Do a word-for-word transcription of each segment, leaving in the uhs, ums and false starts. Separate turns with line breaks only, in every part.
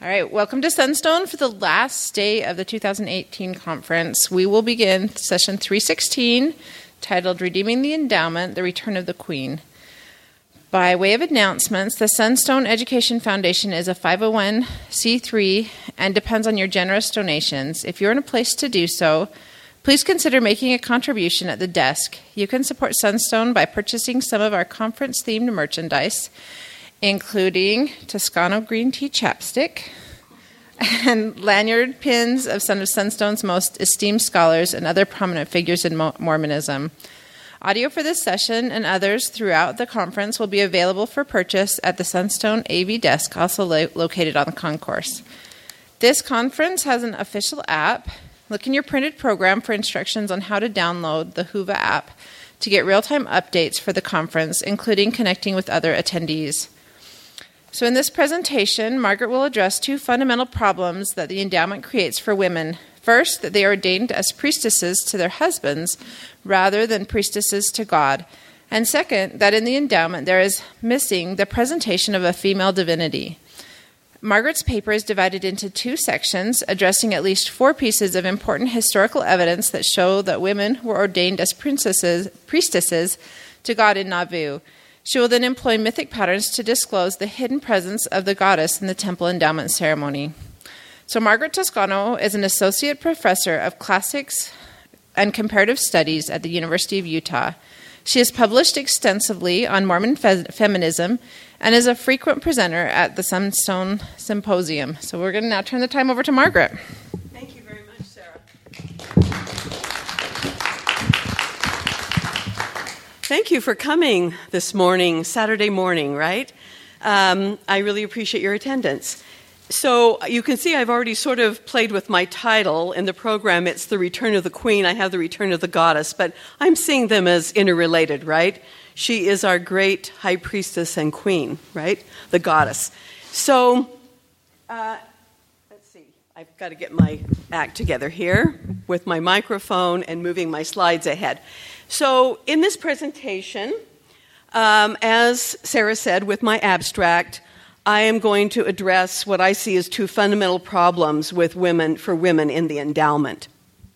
All right, welcome to Sunstone for the last day of the two thousand eighteen conference. We will begin session three sixteen, titled Redeeming the Endowment, The Return of the Queen. By way of announcements, the Sunstone Education Foundation is a five oh one c three and depends on your generous donations. If you're in a place to do so, please consider making a contribution at the desk. You can support Sunstone by purchasing some of our conference-themed merchandise, including Toscano green tea chapstick and lanyard pins of some of Sunstone's most esteemed scholars and other prominent figures in Mormonism. Audio for this session and others throughout the conference will be available for purchase at the Sunstone A V desk, also lo- located on the concourse. This conference has an official app. Look in your printed program for instructions on how to download the Whova app to get real-time updates for the conference, including connecting with other attendees. So in this presentation, Margaret will address two fundamental problems that the endowment creates for women. First, that they are ordained as priestesses to their husbands rather than priestesses to God. And second, that in the endowment there is missing the presentation of a female divinity. Margaret's paper is divided into two sections, addressing at least four pieces of important historical evidence that show that women were ordained as princesses, priestesses to God in Nauvoo. She will then employ mythic patterns to disclose the hidden presence of the goddess in the temple endowment ceremony. So Margaret Toscano is an associate professor of classics and comparative studies at the University of Utah. She has published extensively on Mormon fe- feminism and is a frequent presenter at the Sunstone Symposium. So we're going to now turn the time over to Margaret.
Thank you very much, Sarah. Thank you for coming this morning, Saturday morning, right? Um, I really appreciate your attendance. So you can see I've already sort of played with my title. In the program, it's The Return of the Queen. I have The Return of the Goddess, but I'm seeing them as interrelated, right? She is our great high priestess and queen, right? The goddess. So uh, let's see. I've got to get my act together here with my microphone and moving my slides ahead. So in this presentation, um, as Sarah said, with my abstract, I am going to address what I see as two fundamental problems with women for women in the endowment.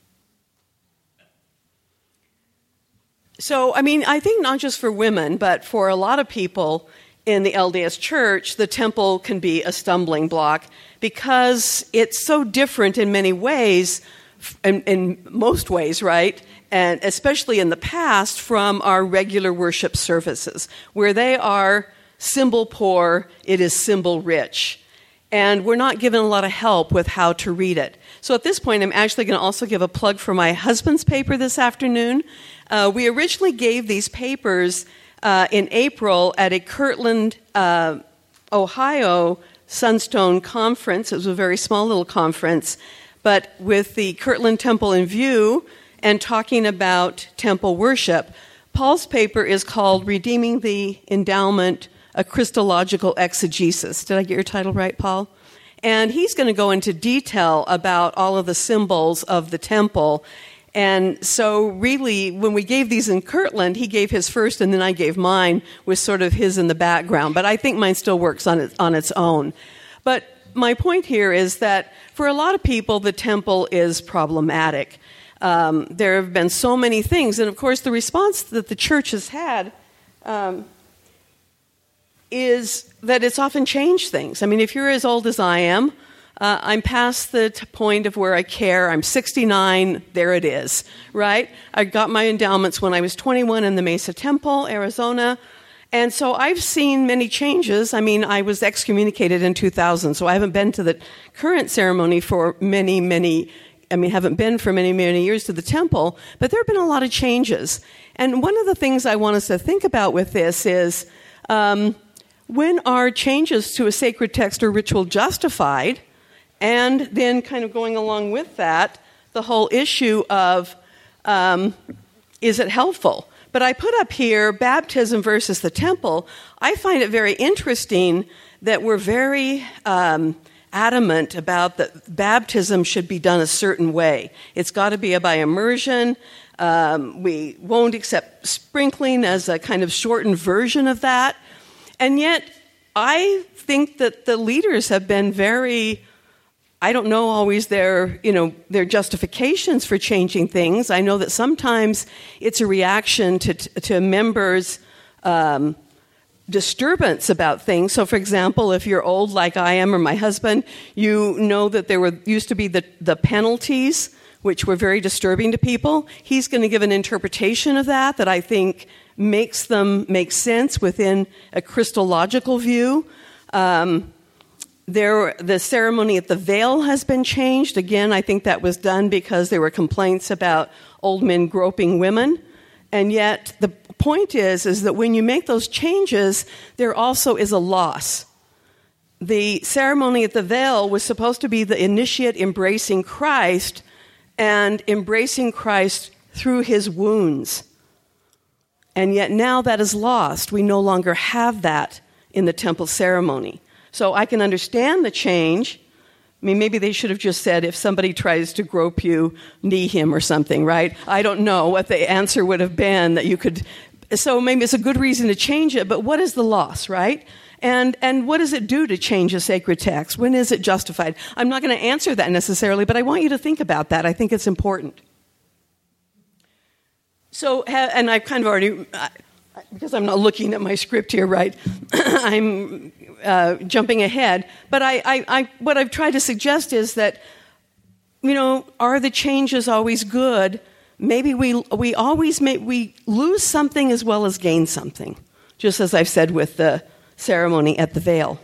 So, I mean, I think not just for women, but for a lot of people in the L D S Church, the temple can be a stumbling block because it's so different in many ways, in, in most ways, right? And especially in the past from our regular worship services, where they are symbol poor, it is symbol rich. And we're not given a lot of help with how to read it. So at this point, I'm actually going to also give a plug for my husband's paper this afternoon. Uh, we originally gave these papers uh, in April at a Kirtland, uh, Ohio Sunstone conference. It was a very small little conference, but with the Kirtland Temple in view and talking about temple worship. Paul's paper is called Redeeming the Endowment, A Christological Exegesis. Did I get your title right, Paul? And he's going to go into detail about all of the symbols of the temple. And so really, when we gave these in Kirtland, he gave his first and then I gave mine with sort of his in the background. But I think mine still works on it, on its own. But my point here is that for a lot of people, the temple is problematic. Um, there have been so many things. And of course, the response that the church has had um, is that it's often changed things. I mean, if you're as old as I am, uh, I'm past the t- point of where I care. I'm sixty-nine. There it is, right? I got my endowments when I was twenty-one in the Mesa Temple, Arizona. And so I've seen many changes. I mean, I was excommunicated in two thousand, so I haven't been to the current ceremony for many, many I mean, haven't been for many, many years to the temple, but there have been a lot of changes. And one of the things I want us to think about with this is, um, when are changes to a sacred text or ritual justified? And then kind of going along with that, the whole issue of, um, is it helpful? But I put up here baptism versus the temple. I find it very interesting that we're very um, adamant about that baptism should be done a certain way. It's got to be by immersion. Um, we won't accept sprinkling as a kind of shortened version of that. And yet, I think that the leaders have been very, I don't know always their, you know, their justifications for changing things. I know that sometimes it's a reaction to to members' um, disturbance about things. So, for example, if you're old like I am or my husband, you know that there were used to be the, the penalties, which were very disturbing to people. He's going to give an interpretation of that that I think makes them make sense within a Christological view. Um, there, the ceremony at the veil has been changed. Again, I think that was done because there were complaints about old men groping women. And yet the point is, is that when you make those changes, there also is a loss. The ceremony at the veil was supposed to be the initiate embracing Christ and embracing Christ through his wounds. And yet now that is lost. We no longer have that in the temple ceremony. So I can understand the change. I mean, maybe they should have just said, if somebody tries to grope you, knee him or something, right? I don't know what the answer would have been that you could. So maybe it's a good reason to change it, but what is the loss, right? And and what does it do to change a sacred text? When is it justified? I'm not going to answer that necessarily, but I want you to think about that. I think it's important. So, and I've kind of already, because I'm not looking at my script here, right? I'm uh, jumping ahead. But I, I, I, what I've tried to suggest is that, you know, are the changes always good? Maybe we we always make, we lose something as well as gain something, just as I've said with the ceremony at the veil.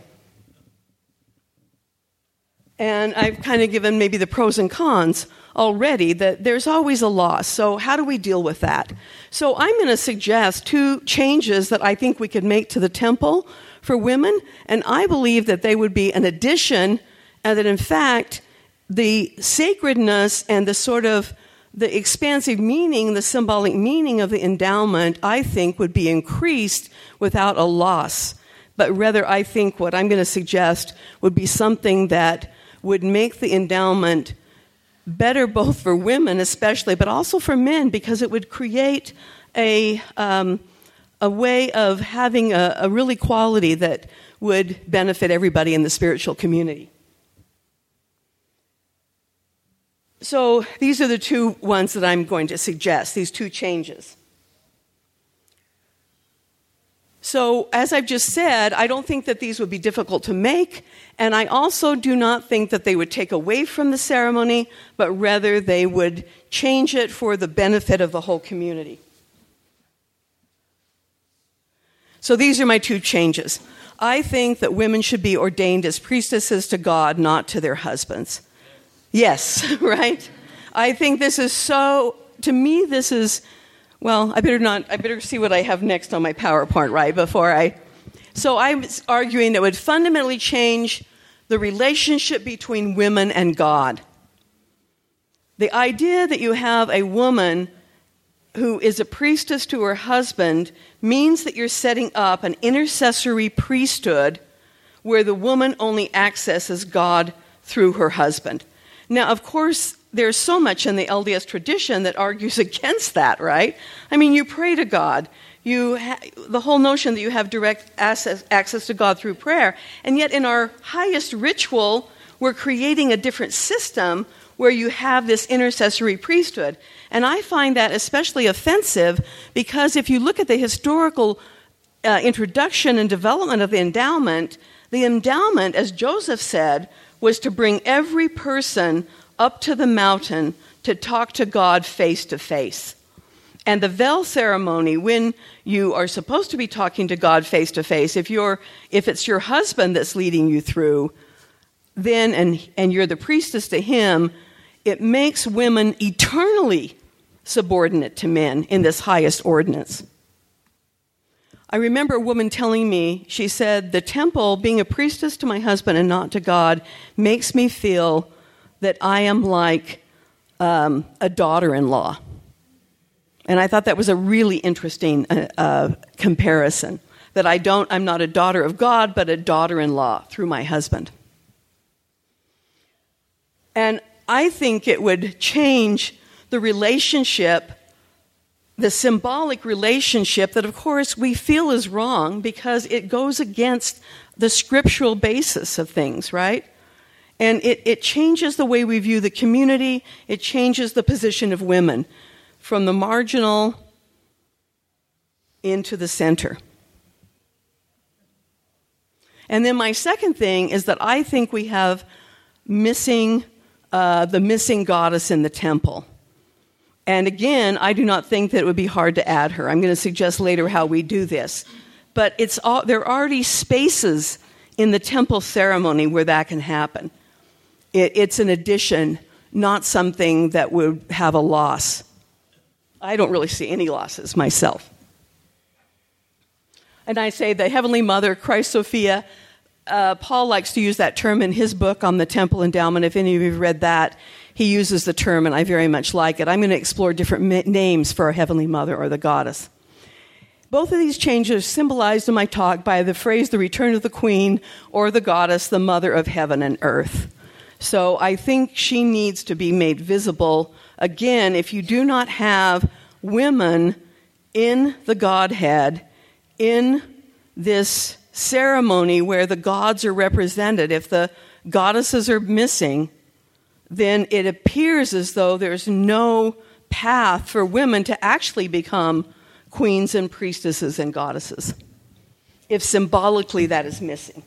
And I've kind of given maybe the pros and cons already, that there's always a loss. So how do we deal with that? So I'm going to suggest two changes that I think we could make to the temple for women, and I believe that they would be an addition, and that in fact the sacredness and the sort of the expansive meaning, the symbolic meaning of the endowment, I think would be increased without a loss. But rather, I think what I'm going to suggest would be something that would make the endowment better both for women especially, but also for men, because it would create a um, a way of having a, a really quality that would benefit everybody in the spiritual community. So these are the two ones that I'm going to suggest, these two changes. So, as I've just said, I don't think that these would be difficult to make, and I also do not think that they would take away from the ceremony, but rather they would change it for the benefit of the whole community. So these are my two changes. I think that women should be ordained as priestesses to God, not to their husbands. Yes, right? I think this is so, to me this is... Well, I better not, I better see what I have next on my PowerPoint, right, before I... So I'm arguing it would fundamentally change the relationship between women and God. The idea that you have a woman who is a priestess to her husband means that you're setting up an intercessory priesthood where the woman only accesses God through her husband. Now, of course, there's so much in the L D S tradition that argues against that, right? I mean, you pray to God. You ha- the whole notion that you have direct access, access to God through prayer. And yet in our highest ritual, we're creating a different system where you have this intercessory priesthood. And I find that especially offensive because if you look at the historical uh, introduction and development of the endowment, the endowment, as Joseph said, was to bring every person up to the mountain to talk to God face to face. And the veil ceremony, when you are supposed to be talking to God face to face, if you're if it's your husband that's leading you through, then and and you're the priestess to him, it makes women eternally subordinate to men in this highest ordinance. I remember a woman telling me, she said, the temple, being a priestess to my husband and not to God, makes me feel that I am like um, a daughter-in-law. And I thought that was a really interesting uh, uh, comparison, that I don't, I'm not a daughter of God, but a daughter-in-law through my husband. And I think it would change the relationship the symbolic relationship that, of course, we feel is wrong because it goes against the scriptural basis of things, right? And it, it changes the way we view the community. It changes the position of women from the marginal into the center. And then my second thing is that I think we have missing uh, the missing goddess in the temple. And again, I do not think that it would be hard to add her. I'm going to suggest later how we do this. But it's all, there are already spaces in the temple ceremony where that can happen. It, it's an addition, not something that would have a loss. I don't really see any losses myself. And I say the Heavenly Mother, Christ Sophia, uh, Paul likes to use that term in his book on the temple endowment. If any of you have read that, he uses the term, and I very much like it. I'm going to explore different ma- names for our Heavenly Mother or the goddess. Both of these changes are symbolized in my talk by the phrase, the return of the queen, or the goddess, the mother of heaven and earth. So I think she needs to be made visible. Again, if you do not have women in the Godhead, in this ceremony where the gods are represented, if the goddesses are missing, then it appears as though there's no path for women to actually become queens and priestesses and goddesses, if symbolically that is missing.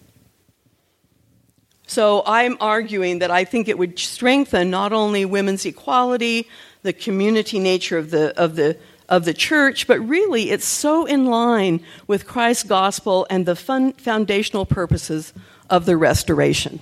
So I'm arguing that I think it would strengthen not only women's equality, the community nature of the of the of the church, but really it's so in line with Christ's gospel and the fun, foundational purposes of the restoration.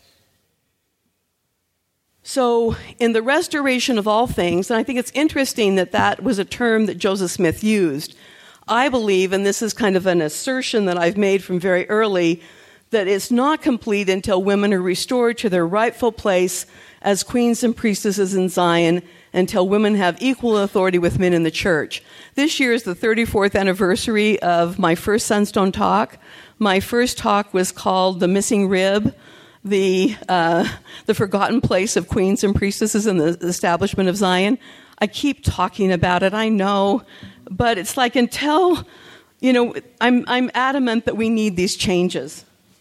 So in the restoration of all things, and I think it's interesting that that was a term that Joseph Smith used, I believe, and this is kind of an assertion that I've made from very early, that it's not complete until women are restored to their rightful place as queens and priestesses in Zion, until women have equal authority with men in the church. This year is the thirty-fourth anniversary of my first Sunstone talk. My first talk was called The Missing Rib, the uh, the forgotten place of queens and priestesses in the establishment of Zion. I keep talking about it, I know, but it's like until, you know, I'm I'm adamant that we need these changes.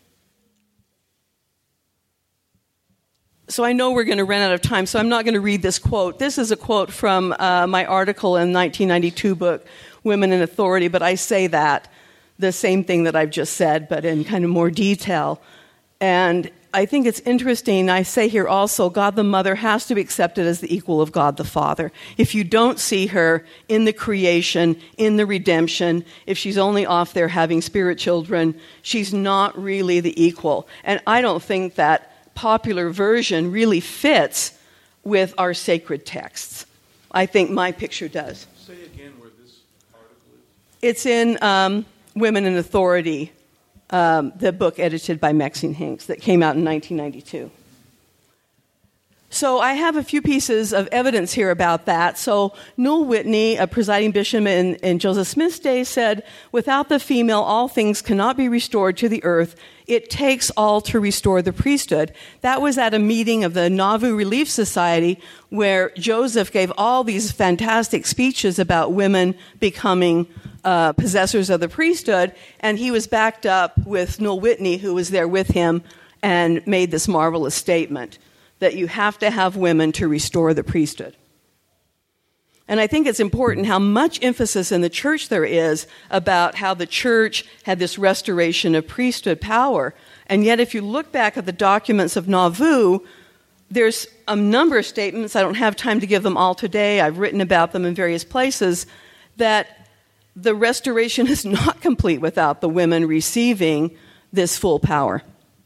So I know we're going to run out of time, so I'm not going to read this quote. This is a quote from uh, my article in nineteen ninety-two book, Women in Authority, but I say that, the same thing that I've just said, but in kind of more detail. And I think it's interesting, I say here also, God the Mother has to be accepted as the equal of God the Father. If you don't see her in the creation, in the redemption, if she's only off there having spirit children, she's not really the equal. And I don't think that popular version really fits with our sacred texts. I think my picture does.
Say again where this article is.
It's in um, Women in Authority, um, the book edited by Maxine Hinks that came out in nineteen ninety-two. So I have a few pieces of evidence here about that. So Newell Whitney, a presiding bishop in, in Joseph Smith's day, said, without the female, all things cannot be restored to the earth. It takes all to restore the priesthood. That was at a meeting of the Nauvoo Relief Society where Joseph gave all these fantastic speeches about women becoming uh, possessors of the priesthood, and he was backed up with Newell Whitney, who was there with him, and made this marvelous statement that you have to have women to restore the priesthood. And I think it's important how much emphasis in the church there is about how the church had this restoration of priesthood power. And yet if you look back at the documents of Nauvoo, there's a number of statements, I don't have time to give them all today, I've written about them in various places, that the restoration is not complete without the women receiving this full power.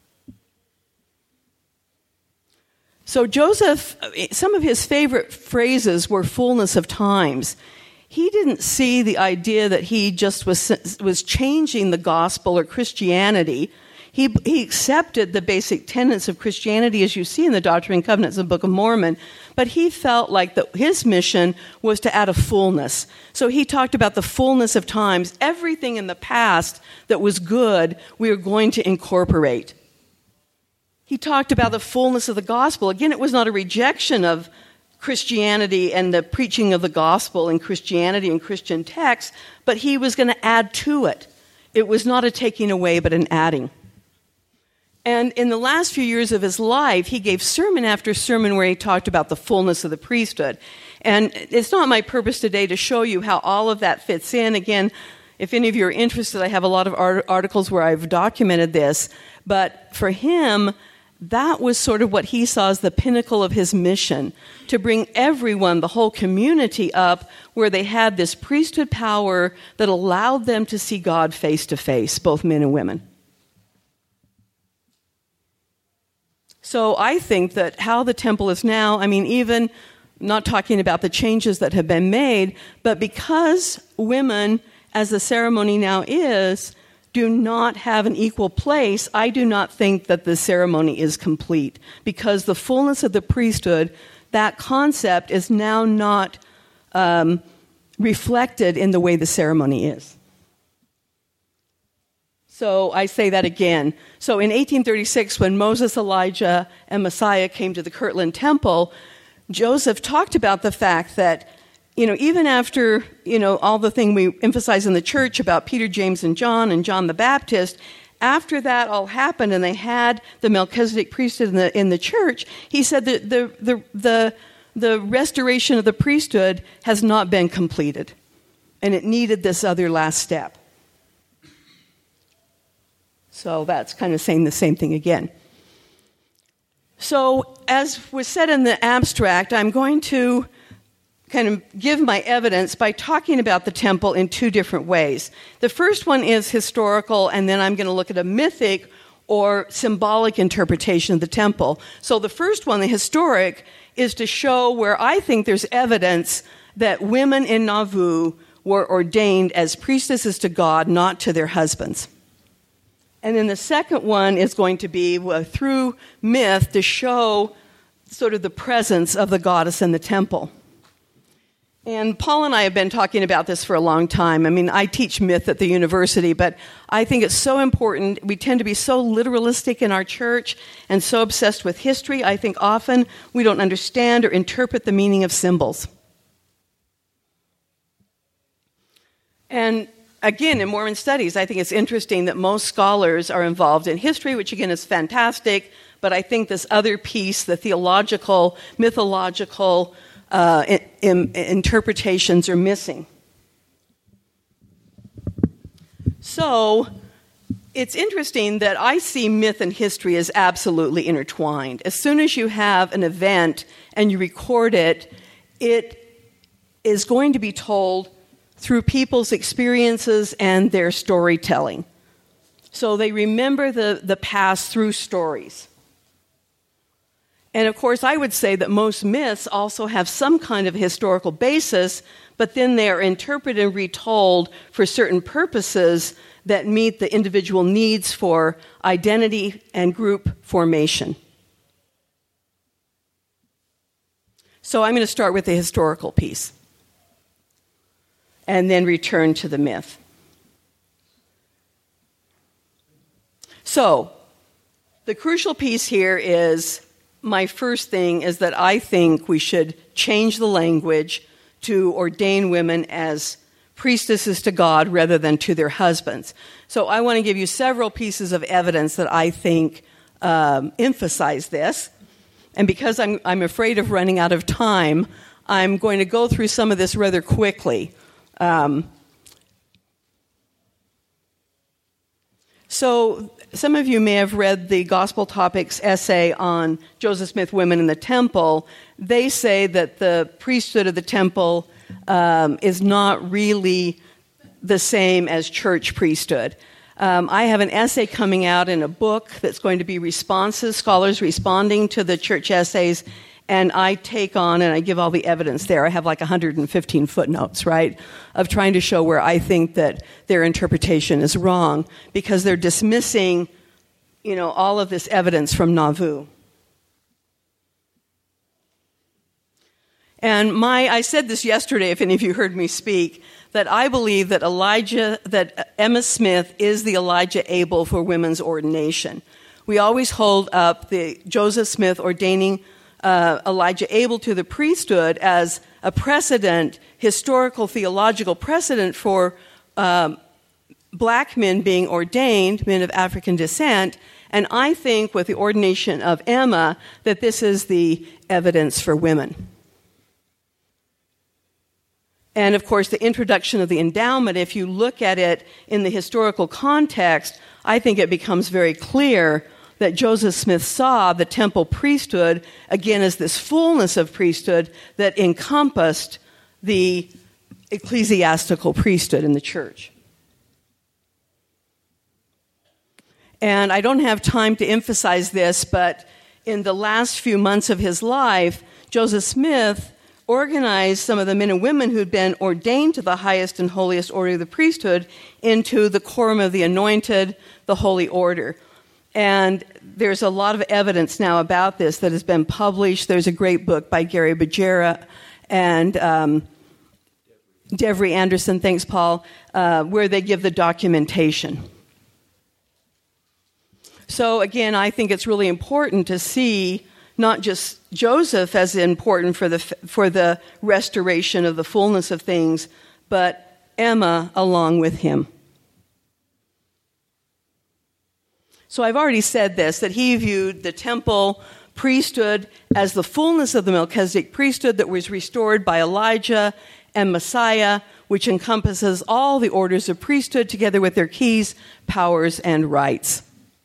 So Joseph, some of his favorite phrases were fullness of times. He didn't see the idea that he just was was changing the gospel or Christianity. He, he accepted the basic tenets of Christianity as you see in the Doctrine and Covenants of the Book of Mormon, but he felt like that his mission was to add a fullness. So he talked about the fullness of times. Everything in the past that was good, we are going to incorporate. He talked about the fullness of the gospel. Again, it was not a rejection of Christianity and the preaching of the gospel in Christianity and Christian texts, but he was going to add to it. It was not a taking away, but an adding. And in the last few years of his life, he gave sermon after sermon where he talked about the fullness of the priesthood. And it's not my purpose today to show you how all of that fits in. Again, if any of you are interested, I have a lot of art- articles where I've documented this. But for him, that was sort of what he saw as the pinnacle of his mission, to bring everyone, the whole community, up where they had this priesthood power that allowed them to see God face to face, both men and women. So I think that how the temple is now, I mean, even not talking about the changes that have been made, but because women, as the ceremony now is, do not have an equal place, I do not think that the ceremony is complete. Because the fullness of the priesthood, that concept is now not um, reflected in the way the ceremony is. So I say that again. So in eighteen thirty-six, when Moses, Elijah, and Messiah came to the Kirtland Temple, Joseph talked about the fact that, you know, even after, you know, all the thing we emphasize in the church about Peter, James, and John, and John the Baptist, after that all happened and they had the Melchizedek priesthood in the, in the church, he said that the, the, the, the restoration of the priesthood has not been completed. And it needed this other last step. So that's kind of saying the same thing again. So as was said in the abstract, I'm going to kind of give my evidence by talking about the temple in two different ways. The first one is historical, and then I'm going to look at a mythic or symbolic interpretation of the temple. So the first one, the historic, is to show where I think there's evidence that women in Nauvoo were ordained as priestesses to God, not to their husbands. And then the second one is going to be uh, through myth to show sort of the presence of the goddess in the temple. And Paul and I have been talking about this for a long time. I mean, I teach myth at the university, but I think it's so important. We tend to be so literalistic in our church and so obsessed with history. I think often we don't understand or interpret the meaning of symbols. And again, in Mormon studies, I think it's interesting that most scholars are involved in history, which again is fantastic, but I think this other piece, the theological, mythological uh, in, in, interpretations are missing. So it's interesting that I see myth and history as absolutely intertwined. As soon as you have an event and you record it, it is going to be told through people's experiences and their storytelling. So they remember the, the past through stories. And of course, I would say that most myths also have some kind of historical basis, but then they are interpreted and retold for certain purposes that meet the individual needs for identity and group formation. So I'm going to start with the historical piece and then return to the myth. So, the crucial piece here is, my first thing is that I think we should change the language to ordain women as priestesses to God rather than to their husbands. So I want to give you several pieces of evidence that I think um, emphasize this. And because I'm, I'm afraid of running out of time, I'm going to go through some of this rather quickly. Um, so some of you may have read the Gospel Topics essay on Joseph Smith Women in the Temple. They say that the priesthood of the temple um, is not really the same as church priesthood. Um, I have an essay coming out in a book that's going to be responses, scholars responding to the church essays, and I take on and I give all the evidence there. I have like one hundred fifteen footnotes, right, of trying to show where I think that their interpretation is wrong because they're dismissing, you know, all of this evidence from Nauvoo. And my, I said this yesterday, if any of you heard me speak, that I believe that Elijah, that Emma Smith is the Elijah Abel for women's ordination. We always hold up the Joseph Smith ordaining uh, Elijah Abel to the priesthood as a precedent, historical, theological precedent for um, black men being ordained, men of African descent. And I think with the ordination of Emma that this is the evidence for women. And of course, the introduction of the endowment, if you look at it in the historical context, I think it becomes very clear that Joseph Smith saw the temple priesthood, again, as this fullness of priesthood that encompassed the ecclesiastical priesthood in the church. And I don't have time to emphasize this, but in the last few months of his life, Joseph Smith organized some of the men and women who'd been ordained to the highest and holiest order of the priesthood into the Quorum of the Anointed, the Holy Order. And there's a lot of evidence now about this that has been published. There's a great book by Gary Bajera and um, Devery Anderson, thanks, Paul, uh, where they give the documentation. So again, I think it's really important to see not just Joseph as important for the for the restoration of the fullness of things, but Emma along with him. So I've already said this, that he viewed the temple priesthood as the fullness of the Melchizedek priesthood that was restored by Elijah and Messiah, which encompasses all the orders of priesthood together with their keys, powers, and rights.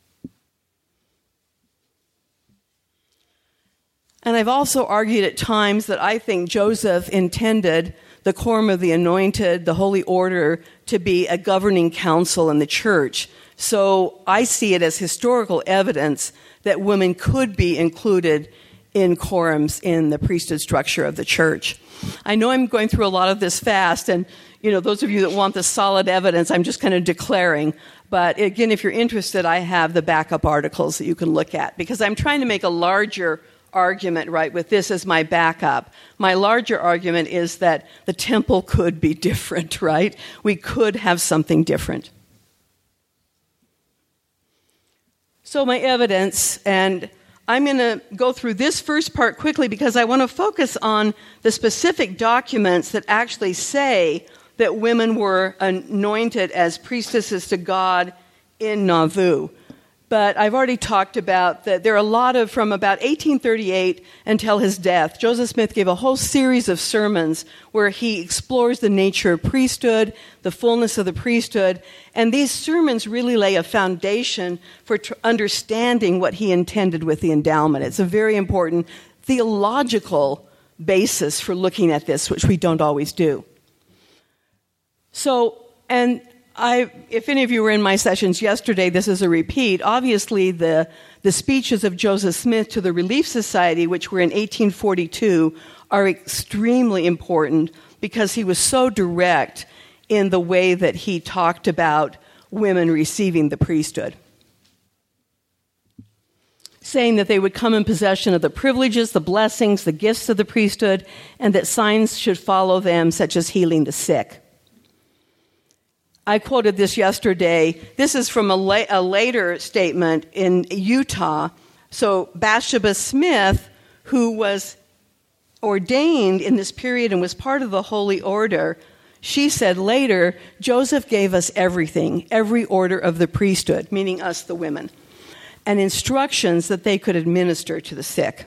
And I've also argued at times that I think Joseph intended the Quorum of the Anointed, the Holy Order, to be a governing council in the church. So I see it as historical evidence that women could be included in quorums in the priesthood structure of the church. I know I'm going through a lot of this fast, and you know, those of you that want the solid evidence, I'm just kind of declaring. But again, if you're interested, I have the backup articles that you can look at, because I'm trying to make a larger argument, right, with this as my backup. My larger argument is that the temple could be different, right? We could have something different. So my evidence, and I'm going to go through this first part quickly because I want to focus on the specific documents that actually say that women were anointed as priestesses to God in Nauvoo. But I've already talked about that there are a lot of, from about eighteen thirty-eight until his death, Joseph Smith gave a whole series of sermons where he explores the nature of priesthood, the fullness of the priesthood, and these sermons really lay a foundation for tr- understanding what he intended with the endowment. It's a very important theological basis for looking at this, which we don't always do. So, and I, if any of you were in my sessions yesterday, this is a repeat. Obviously, the, the speeches of Joseph Smith to the Relief Society, which were in eighteen forty-two, are extremely important because he was so direct in the way that he talked about women receiving the priesthood, saying that they would come in possession of the privileges, the blessings, the gifts of the priesthood, and that signs should follow them, such as healing the sick. I quoted this yesterday. This is from a, la- a later statement in Utah. So Bathsheba Smith, who was ordained in this period and was part of the Holy Order, she said later, Joseph gave us everything, every order of the priesthood, meaning us, the women, and instructions that they could administer to the sick.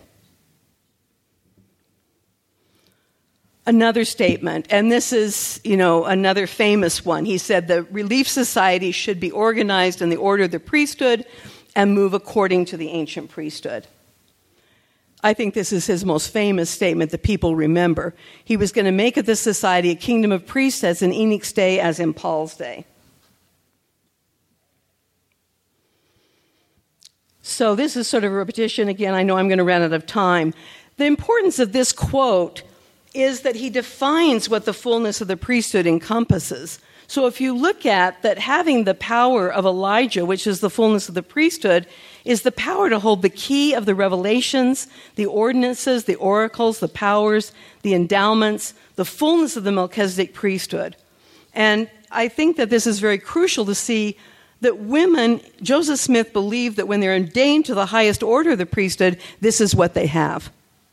Another statement, and this is, you know, another famous one. He said the Relief Society should be organized in the order of the priesthood and move according to the ancient priesthood. I think this is his most famous statement that people remember. He was going to make of this society a kingdom of priests as in Enoch's day, as in Paul's day. So this is sort of a repetition. Again, I know I'm going to run out of time. The importance of this quote is that he defines what the fullness of the priesthood encompasses. So if you look at that, having the power of Elijah, which is the fullness of the priesthood, is the power to hold the key of the revelations, the ordinances, the oracles, the powers, the endowments, the fullness of the Melchizedek priesthood. And I think that this is very crucial to see that women, Joseph Smith believed that when they're ordained to the highest order of the priesthood, this is what they have.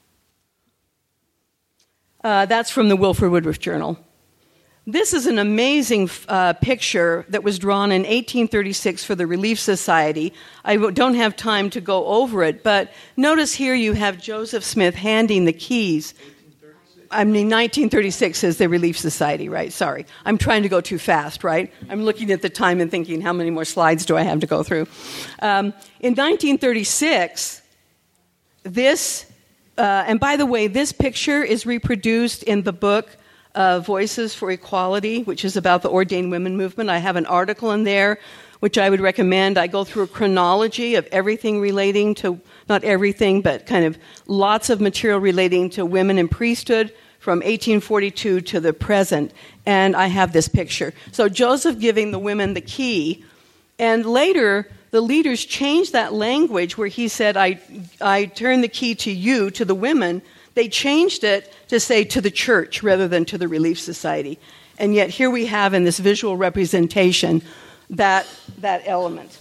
Uh, that's from the Wilford Woodruff Journal. This is an amazing uh, picture that was drawn in eighteen thirty-six for the Relief Society. I don't have time to go over it, but notice here you have Joseph Smith handing the keys. I mean, nineteen thirty-six is the Relief Society, right? Sorry. I'm trying to go too fast, right? I'm looking at the time and thinking, how many more slides do I have to go through? Um, in nineteen thirty-six, this, uh, and by the way, this picture is reproduced in the book Uh, Voices for Equality, which is about the ordained women movement. I have an article in there which I would recommend. I go through a chronology of everything relating to, not everything, but kind of lots of material relating to women in priesthood from eighteen forty-two to the present. And I have this picture. So Joseph giving the women the key, and later the leaders changed that language where he said, I, I turn the key to you, to the women. They changed it to say to the church rather than to the Relief Society. And yet here we have in this visual representation that, that element.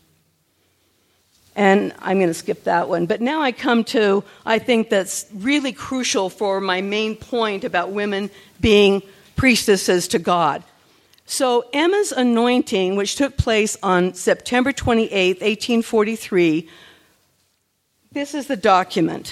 And I'm going to skip that one. But now I come to, I think that's really crucial for my main point about women being priestesses to God. So Emma's anointing, which took place on September twenty-eighth, eighteen forty-three, this is the document.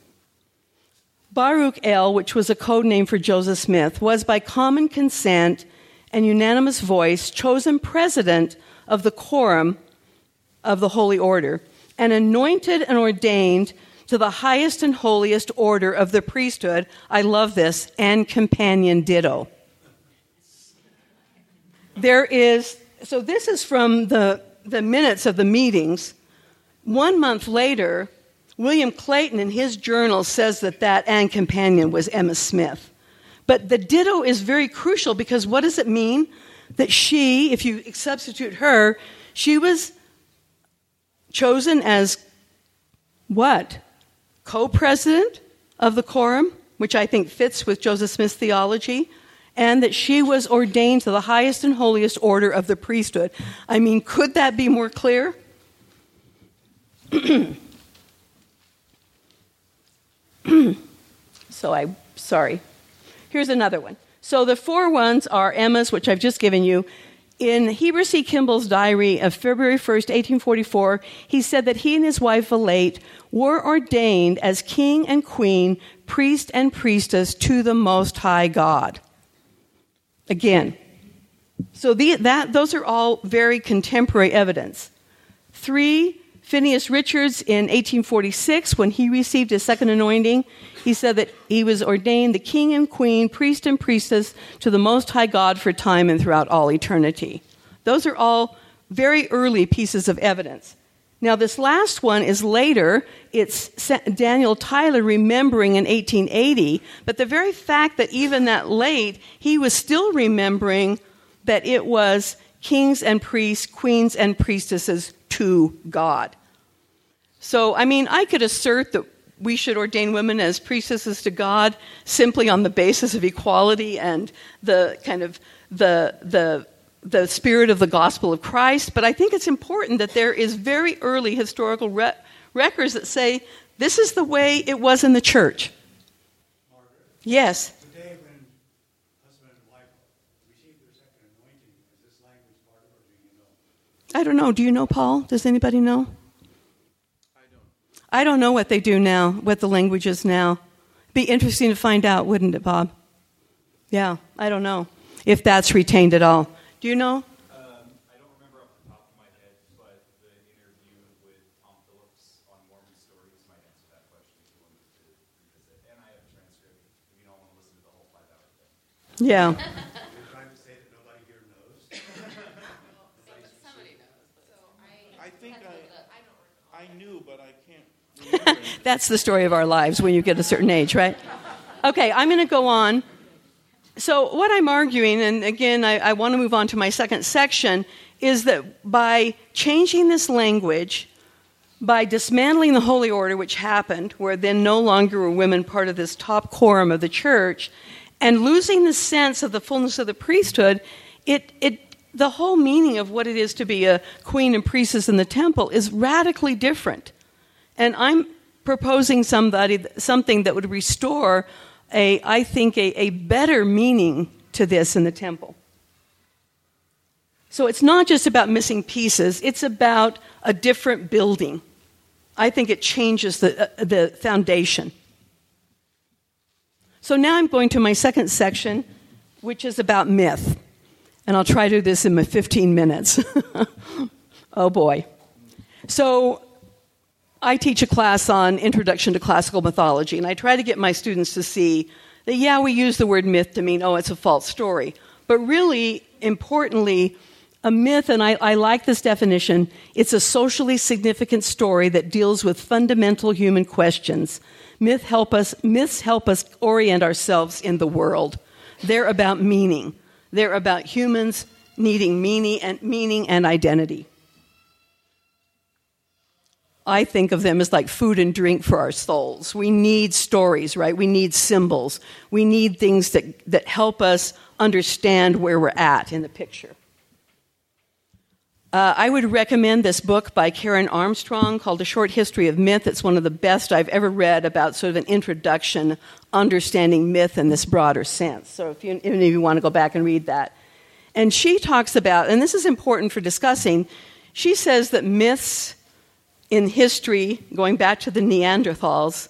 Baruch El, which was a code name for Joseph Smith, was by common consent and unanimous voice chosen president of the quorum of the Holy Order and anointed and ordained to the highest and holiest order of the priesthood, I love this, and companion ditto. There is, so this is from the, the minutes of the meetings. One month later, William Clayton in his journal says that that and companion was Emma Smith. But the ditto is very crucial because what does it mean? That she, if you substitute her, she was chosen as what? Co-president of the quorum, which I think fits with Joseph Smith's theology, and that she was ordained to the highest and holiest order of the priesthood. I mean, could that be more clear? So I, sorry. Here's another one. So the four ones are Emma's, which I've just given you. In Heber C. Kimball's diary of February first, eighteen forty-four, he said that he and his wife Valete were ordained as king and queen, priest and priestess to the Most High God. Again. So the, that those are all very contemporary evidence. Three, Phineas Richards in eighteen forty-six, when he received his second anointing, he said that he was ordained the king and queen, priest and priestess to the Most High God for time and throughout all eternity. Those are all very early pieces of evidence. Now, this last one is later. It's Daniel Tyler remembering in eighteen eighty, but the very fact that even that late, he was still remembering that it was kings and priests, queens and priestesses to God. So, I mean, I could assert that we should ordain women as priestesses to God simply on the basis of equality and the kind of the the the spirit of the gospel of Christ, but I think it's important that there is very early historical re- records that say this is the way it was in the church.
Margaret?
Yes.
The day when husband and wife received their second anointing, is this language part of it, or do you know?
I don't know. Do you know, Paul? Does anybody know?
I don't.
I don't know what they do now, what the language is now. Be interesting to find out, wouldn't it, Bob? Yeah, I don't know if that's retained at all. Do you know?
Um, I don't remember off the top of my head, but the interview with Tom Phillips on Mormon Stories might answer that question if you wanted to revisit. And I have a transcript if you don't want to listen to the whole five-hour thing.
Yeah.
You're trying to say that nobody here knows?
Somebody knows. So I,
I think I,
I don't recall.
I knew, but I can't remember.
That's the story of our lives when you get a certain age, right? Okay, I'm going to go on. So what I'm arguing, and again, I, I want to move on to my second section, is that by changing this language, by dismantling the Holy Order, which happened, where then no longer were women part of this top quorum of the church, and losing the sense of the fullness of the priesthood, it, it, the whole meaning of what it is to be a queen and priestess in the temple is radically different. And I'm proposing somebody, something that would restore a, I think, a, a better meaning to this in the temple. So it's not just about missing pieces, it's about a different building. I think it changes the, uh, the foundation. So now I'm going to my second section, which is about myth. And I'll try to do this in my fifteen minutes. Oh boy. So I teach a class on Introduction to Classical Mythology, and I try to get my students to see that, yeah, we use the word myth to mean, oh, it's a false story. But really, importantly, a myth, and I, I like this definition, it's a socially significant story that deals with fundamental human questions. Myth help us, myths help us orient ourselves in the world. They're about meaning. They're about humans needing meaning and meaning and identity. I think of them as like food and drink for our souls. We need stories, right? We need symbols. We need things that, that help us understand where we're at in the picture. Uh, I would recommend this book by Karen Armstrong called A Short History of Myth. It's one of the best I've ever read about sort of an introduction, understanding myth in this broader sense. So if you, any of you want to go back and read that. And she talks about, and this is important for discussing, she says that myths in history, going back to the Neanderthals,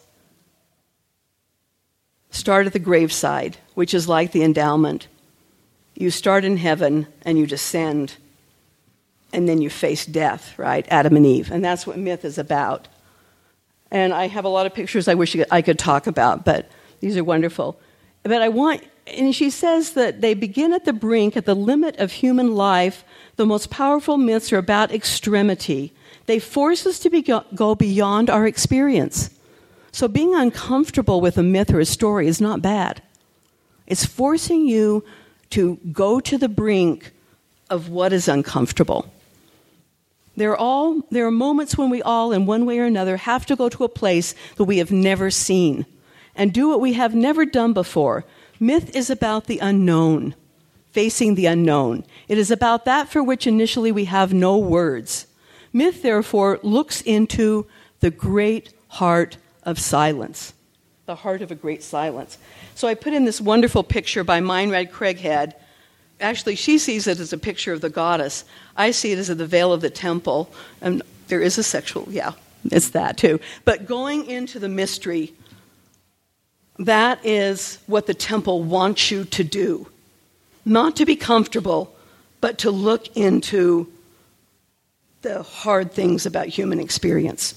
start at the graveside, which is like the endowment. You start in heaven and you descend, and then you face death, right? Adam and Eve. And that's what myth is about. And I have a lot of pictures I wish I could talk about, but these are wonderful. But I want, and she says that they begin at the brink, at the limit of human life. The most powerful myths are about extremity. They force us to be, go beyond our experience. So being uncomfortable with a myth or a story is not bad. It's forcing you to go to the brink of what is uncomfortable. There are, all, there are moments when we all, in one way or another, have to go to a place that we have never seen and do what we have never done before. Myth is about the unknown, facing the unknown. It is about that for which initially we have no words. Myth, therefore, looks into the great heart of silence, the heart of a great silence. So I put in this wonderful picture by Meinrad Craighead. Actually, she sees it as a picture of the goddess. I see it as the veil of the temple. And there is a sexual, yeah, it's that too. But going into the mystery, that is what the temple wants you to do. Not to be comfortable, but to look into the hard things about human experience.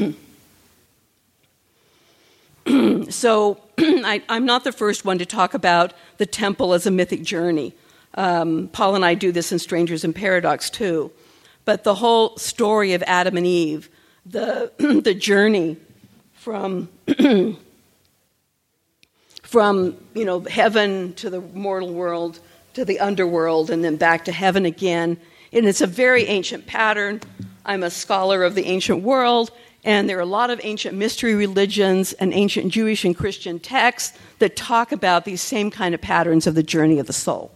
So I, I'm not the first one to talk about the temple as a mythic journey. Um, Paul and I do this in Strangers in Paradox too. But the whole story of Adam and Eve, the the journey from from you know heaven to the mortal world to the underworld and then back to heaven again. And it's a very ancient pattern. I'm a scholar of the ancient world, and there are a lot of ancient mystery religions and ancient Jewish and Christian texts that talk about these same kind of patterns of the journey of the soul.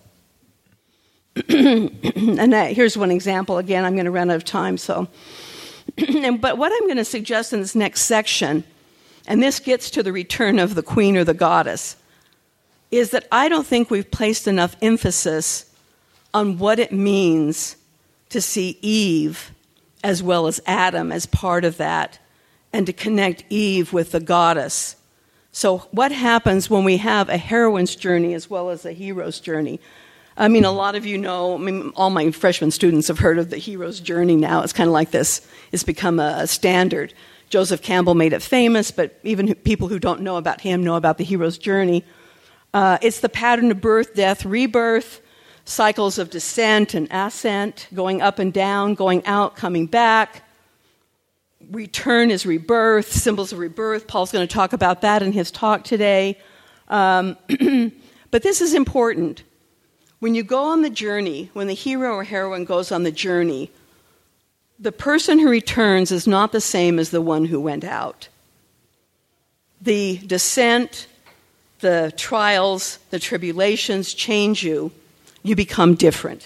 And that, here's one example. Again, I'm going to run out of time. So, and, but what I'm going to suggest in this next section, and this gets to the return of the queen or the goddess, is that I don't think we've placed enough emphasis on what it means to see Eve as well as Adam as part of that, and to connect Eve with the goddess. So what happens when we have a heroine's journey as well as a hero's journey? I mean, a lot of you know, I mean, all my freshman students have heard of the hero's journey now. It's kind of like this. It's become a, a standard. Joseph Campbell made it famous, but even people who don't know about him know about the hero's journey. Uh, it's the pattern of birth, death, rebirth, cycles of descent and ascent, going up and down, going out, coming back. Return is rebirth, symbols of rebirth. Paul's going to talk about that in his talk today. Um, but this is important. When you go on the journey, when the hero or heroine goes on the journey, the person who returns is not the same as the one who went out. The descent, the trials, the tribulations change you. You become different.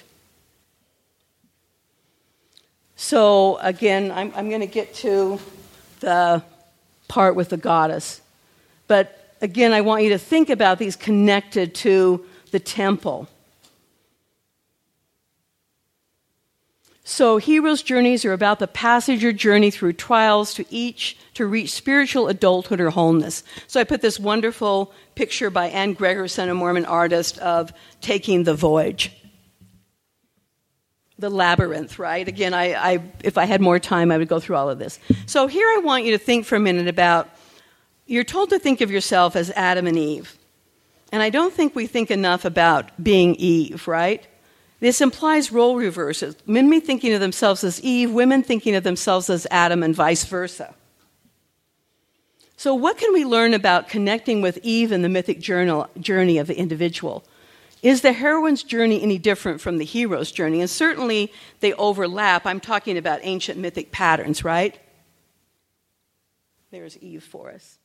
So again, I'm, I'm going to get to the part with the goddess. But Again, I want you to think about these connected to the temple. So heroes' journeys are about the passage or journey through trials to each to reach spiritual adulthood or wholeness. So I put this wonderful picture by Anne Gregerson, a Mormon artist, of taking the voyage. The labyrinth, right? Again, I, I, if I had more time, I would go through all of this. So here I want you to think for a minute about, you're told to think of yourself as Adam and Eve. And I don't think we think enough about being Eve, right? This implies role reverses. Men thinking of themselves as Eve, women thinking of themselves as Adam, and vice versa. So what can we learn about connecting with Eve in the mythic journal, journey of the individual? Is the heroine's journey any different from the hero's journey? And certainly they overlap. I'm talking about ancient mythic patterns, right? There's Eve for us.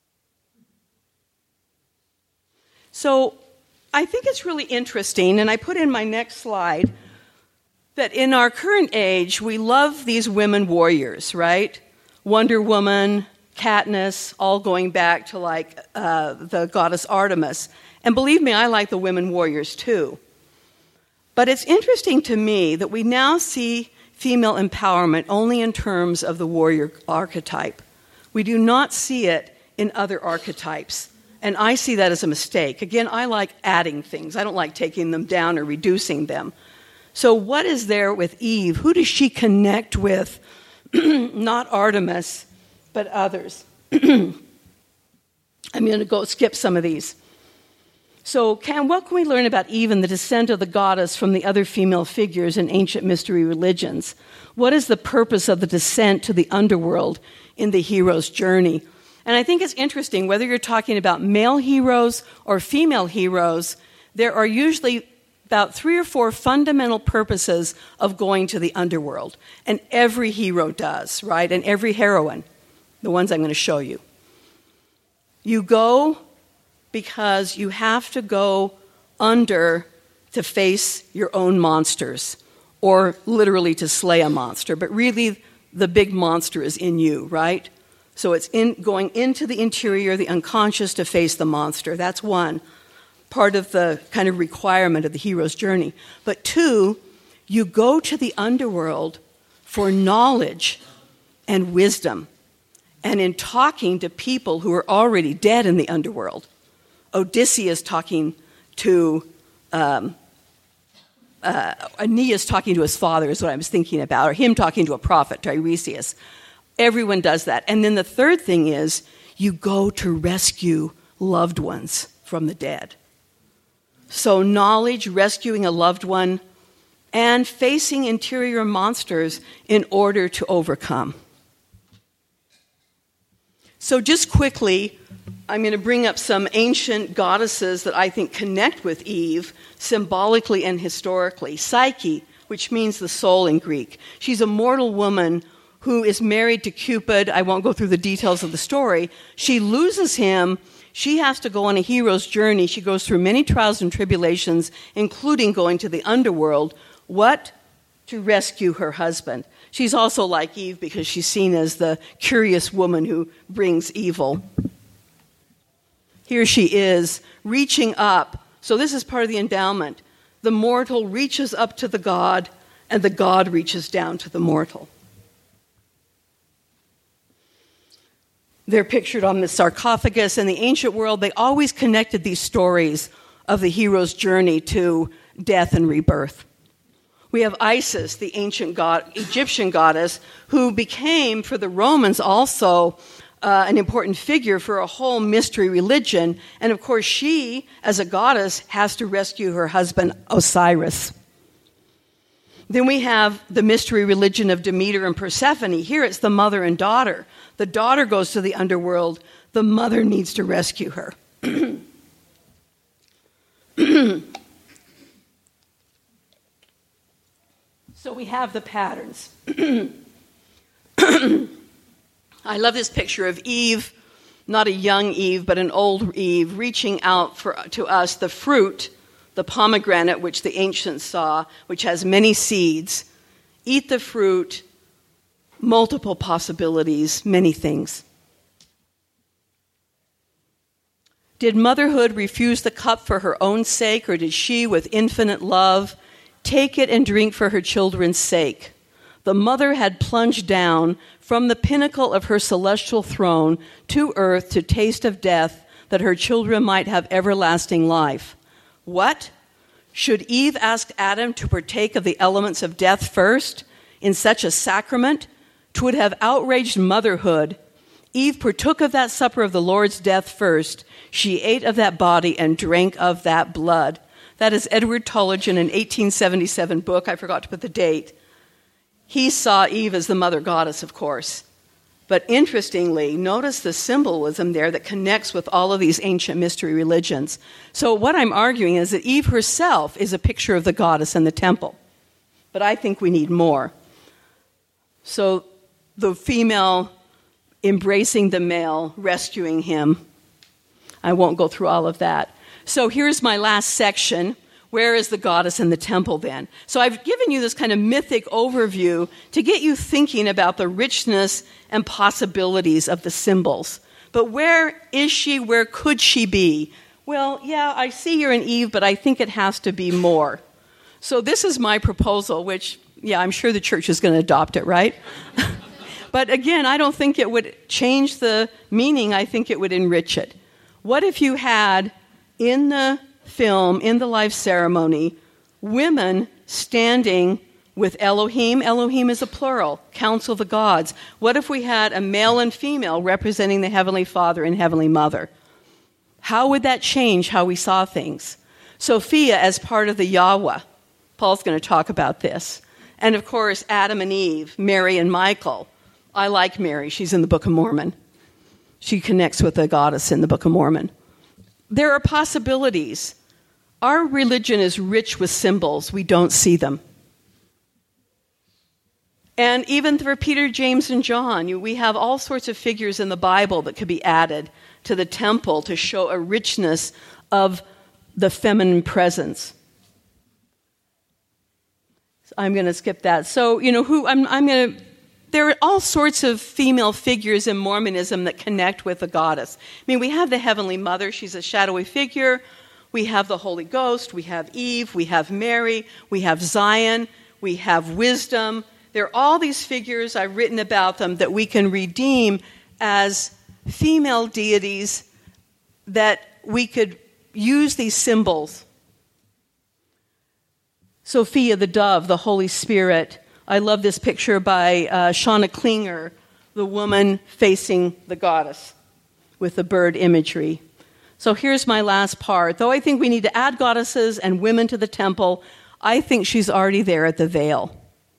So I think it's really interesting, and I put in my next slide, that in our current age, we love these women warriors, right? Wonder Woman, Katniss, all going back to like uh, the goddess Artemis. And believe me, I like the women warriors too. But it's interesting to me that we now see female empowerment only in terms of the warrior archetype. We do not see it in other archetypes. And I see that as a mistake. Again, I like adding things. I don't like taking them down or reducing them. So what is there with Eve? Who does she connect with? Not Artemis, but others. I'm going to go skip some of these. So can, what can we learn about Eve and the descent of the goddess from the other female figures in ancient mystery religions? What is the purpose of the descent to the underworld in the hero's journey? And I think it's interesting, whether you're talking about male heroes or female heroes, there are usually about three or four fundamental purposes of going to the underworld. And every hero does, right? And every heroine, the ones I'm going to show you. You go because you have to go under to face your own monsters, or literally to slay a monster. But really, the big monster is in you, right? So it's in, going into the interior, the unconscious, to face the monster. That's one part of the kind of requirement of the hero's journey. But two, you go to the underworld for knowledge and wisdom. And in talking to people who are already dead in the underworld, Odysseus talking to, um, uh, Aeneas talking to his father is what I was thinking about, or him talking to a prophet, Tiresias. Everyone does that. And then the third thing is you go to rescue loved ones from the dead. So knowledge, rescuing a loved one, and facing interior monsters in order to overcome. So just quickly, I'm going to bring up some ancient goddesses that I think connect with Eve symbolically and historically. Psyche, which means the soul in Greek. She's a mortal woman who is married to Cupid. I won't go through the details of the story. She loses him. She has to go on a hero's journey. She goes through many trials and tribulations, including going to the underworld. What? To rescue her husband. She's also like Eve because she's seen as the curious woman who brings evil. Here she is, reaching up. So this is part of the endowment. The mortal reaches up to the god, and the god reaches down to the mortal. They're pictured on the sarcophagus. In the ancient world, they always connected these stories of the hero's journey to death and rebirth. We have Isis, the ancient god, Egyptian goddess, who became, for the Romans also, uh, an important figure for a whole mystery religion. And of course, she, as a goddess, has to rescue her husband, Osiris. Then we have the mystery religion of Demeter and Persephone. Here it's the mother and daughter. The daughter goes to the underworld. The mother needs to rescue her. So we have the patterns. I love this picture of Eve, not a young Eve, but an old Eve, reaching out for, to us the fruit, the pomegranate, which the ancients saw, which has many seeds. Eat the fruit, multiple possibilities, many things. Did motherhood refuse the cup for her own sake, or did she, with infinite love, take it and drink for her children's sake? The mother had plunged down from the pinnacle of her celestial throne to earth to taste of death, that her children might have everlasting life. What? Should Eve ask Adam to partake of the elements of death first in such a sacrament? 'Twould have outraged motherhood. Eve partook of that supper of the Lord's death first. She ate of that body and drank of that blood. That is Edward Tullidge in an eighteen seventy-seven book. I forgot to put the date. He saw Eve as the mother goddess, of course. But interestingly, notice the symbolism there that connects with all of these ancient mystery religions. So what I'm arguing is that Eve herself is a picture of the goddess in the temple. But I think we need more. So the female embracing the male, rescuing him. I won't go through all of that. So here's my last section. Where is the goddess in the temple then? So I've given you this kind of mythic overview to get you thinking about the richness and possibilities of the symbols. But where is she? Where could she be? Well, yeah, I see you're in Eve, but I think it has to be more. So this is my proposal, which, yeah, I'm sure the church is going to adopt it, right? But again, I don't think it would change the meaning. I think it would enrich it. What if you had in the film, in the life ceremony, women standing with Elohim? Elohim is a plural, council of the gods. What if we had a male and female representing the Heavenly Father and Heavenly Mother? How would that change how we saw things? Sophia as part of the Yahweh. Paul's going to talk about this. And of course, Adam and Eve, Mary and Michael. I like Mary. She's in the Book of Mormon. She connects with the goddess in the Book of Mormon. There are possibilities. Our religion is rich with symbols. We don't see them. And even for Peter, James, and John, you, we have all sorts of figures in the Bible that could be added to the temple to show a richness of the feminine presence. So I'm going to skip that. So, you know, who I'm, I'm going to... There are all sorts of female figures in Mormonism that connect with the goddess. I mean, we have the Heavenly Mother. She's a shadowy figure. We have the Holy Ghost. We have Eve. We have Mary. We have Zion. We have wisdom. There are all these figures, I've written about them, that we can redeem as female deities, that we could use these symbols. Sophia, the dove, the Holy Spirit. I love this picture by uh, Shauna Klinger, the woman facing the goddess with the bird imagery. So here's my last part. Though I think we need to add goddesses and women to the temple, I think she's already there at the veil.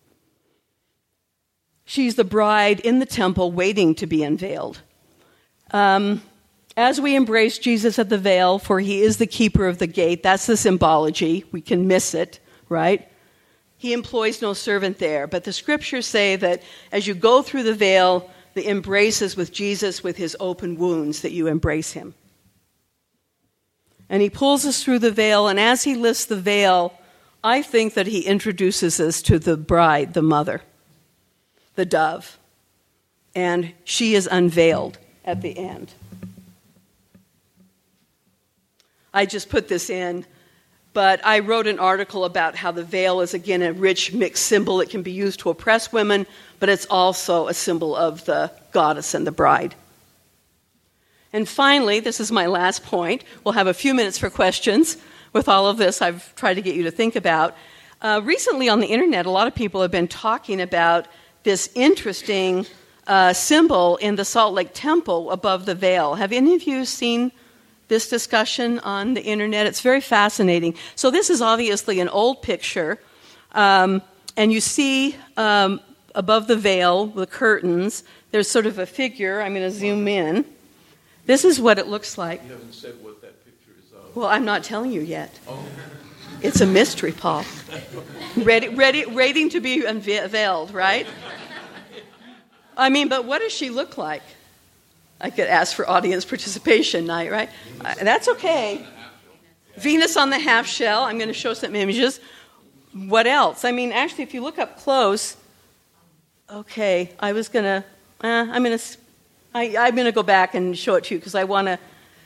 She's the bride in the temple waiting to be unveiled. Um, as we embrace Jesus at the veil, for he is the keeper of the gate, that's the symbology. We can miss it, right? He employs no servant there. But the scriptures say that as you go through the veil, the embrace is with Jesus with his open wounds, that you embrace him. And he pulls us through the veil, and as he lifts the veil, I think that he introduces us to the bride, the mother, the dove. And she is unveiled at the end. I just put this in. But I wrote an article about how the veil is, again, a rich mixed symbol. It can be used to oppress women, but it's also a symbol of the goddess and the bride. And finally, this is my last point. We'll have a few minutes for questions. With all of this, I've tried to get you to think about. Uh, recently on the internet, a lot of people have been talking about this interesting uh, symbol in the Salt Lake Temple above the veil. Have any of you seen this discussion on the internet? It's very fascinating. So this is obviously an old picture, um, and you see um, above the veil, the curtains, there's sort of a figure. I'm going to zoom in. This is what it looks like.
You haven't said what that picture is of.
Well, I'm not telling you yet.
Oh.
It's a mystery, Paul. Ready, ready, waiting to be unveiled, right? I mean, but what does she look like? I could ask for audience participation night, right? Uh, that's okay. Venus on the half shell. I'm going to show some images. What else? I mean, actually, if you look up close, okay, I was going to, uh, I'm going to, I'm going to go back and show it to you because I want to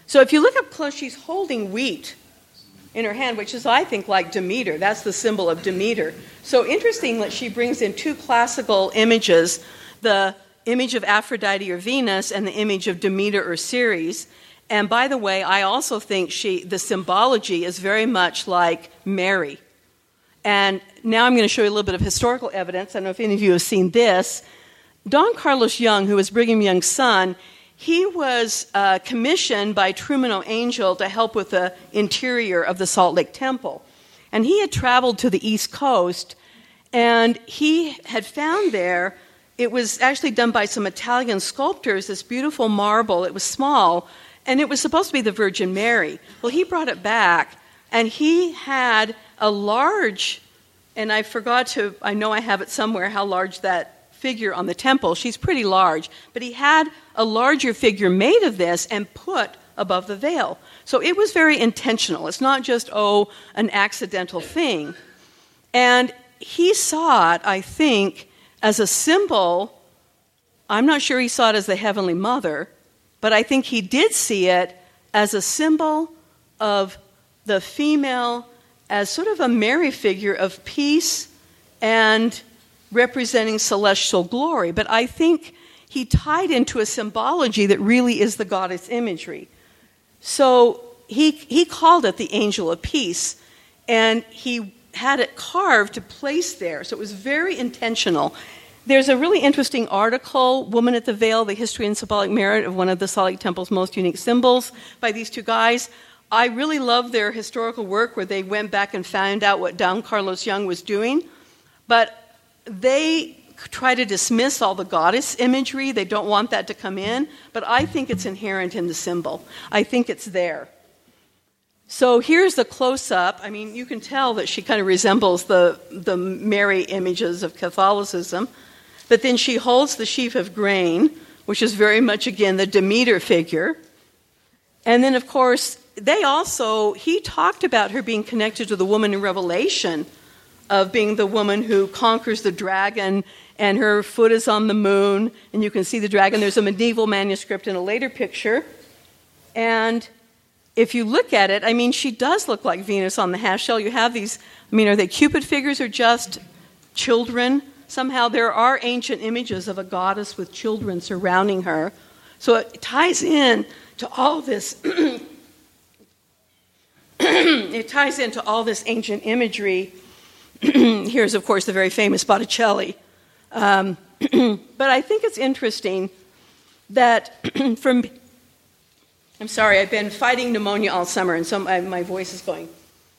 So if you look up close, she's holding wheat in her hand, which is, I think, like Demeter. That's the symbol of Demeter. So interesting that she brings in two classical images, the image of Aphrodite or Venus and the image of Demeter or Ceres. And by the way, I also think she the symbology is very much like Mary. And now I'm going to show you a little bit of historical evidence. I don't know if any of you have seen this. Don Carlos Jung, who was Brigham Young's son, he was uh, commissioned by Truman O. Angell to help with the interior of the Salt Lake Temple. And he had traveled to the East Coast, and he had found there, it was actually done by some Italian sculptors, this beautiful marble. It was small, and it was supposed to be the Virgin Mary. Well, he brought it back, and he had a large, and I forgot to, I know I have it somewhere, how large that figure on the temple. She's pretty large, but he had a larger figure made of this and put above the veil. So it was very intentional. It's not just, oh, an accidental thing. And he saw it, I think, as a symbol. I'm not sure he saw it as the Heavenly Mother, but I think he did see it as a symbol of the female, as sort of a Mary figure of peace and representing celestial glory. But I think he tied into a symbology that really is the goddess imagery. So he he called it the Angel of Peace, and he had it carved to place there. So it was very intentional. There's a really interesting article, Woman at the Veil, The History and Symbolic Merit of One of the Salt Lake Temple's Most Unique Symbols, by these two guys. I really love their historical work where they went back and found out what Don Carlos Jung was doing. But they try to dismiss all the goddess imagery. They don't want that to come in. But I think it's inherent in the symbol. I think it's there. So here's the close-up. I mean, you can tell that she kind of resembles the, the Mary images of Catholicism. But then she holds the sheaf of grain, which is very much, again, the Demeter figure. And then, of course, they also, he talked about her being connected to the woman in Revelation, of being the woman who conquers the dragon, and her foot is on the moon, and you can see the dragon. There's a medieval manuscript in a later picture. And if you look at it, I mean, she does look like Venus on the half shell. You have these, I mean, are they Cupid figures or just children? Somehow there are ancient images of a goddess with children surrounding her. So it ties in to all this, it ties into all this ancient imagery. Here's, of course, the very famous Botticelli. Um, but I think it's interesting that from, I'm sorry, I've been fighting pneumonia all summer, and so my, my voice is going.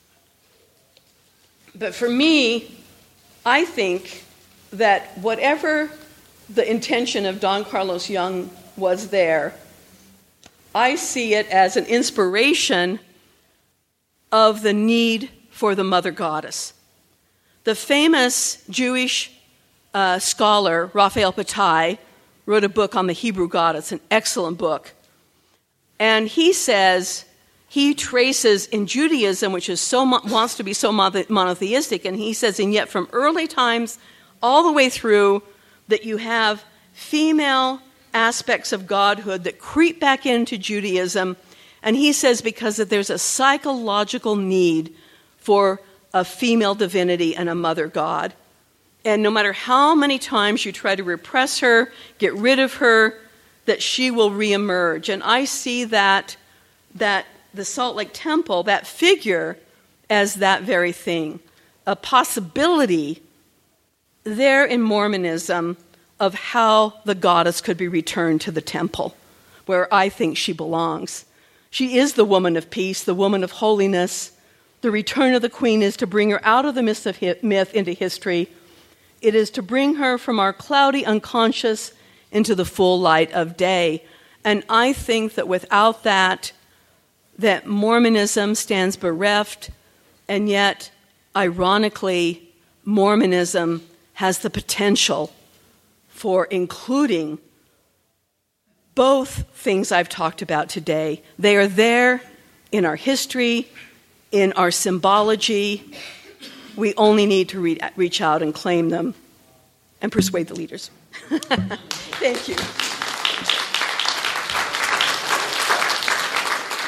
But for me, I think that whatever the intention of Don Carlos Jung was there, I see it as an inspiration of the need for the mother goddess. The famous Jewish uh, scholar Raphael Patai wrote a book on the Hebrew goddess, an excellent book. And he says, he traces in Judaism, which is so wants to be so monotheistic, and he says, and yet from early times all the way through, that you have female aspects of godhood that creep back into Judaism. And he says because that there's a psychological need for a female divinity and a mother god. And no matter how many times you try to repress her, get rid of her, that she will reemerge. And I see that, that the Salt Lake Temple, that figure, as that very thing. A possibility there in Mormonism of how the goddess could be returned to the temple, where I think she belongs. She is the woman of peace, the woman of holiness. The return of the queen is to bring her out of the myth of myth into history. It is to bring her from our cloudy unconscious into the full light of day. And I think that without that, that Mormonism stands bereft, and yet, ironically, Mormonism has the potential for including both things I've talked about today. They are there in our history, in our symbology. We only need to re- reach out and claim them and persuade the leaders. Thank you.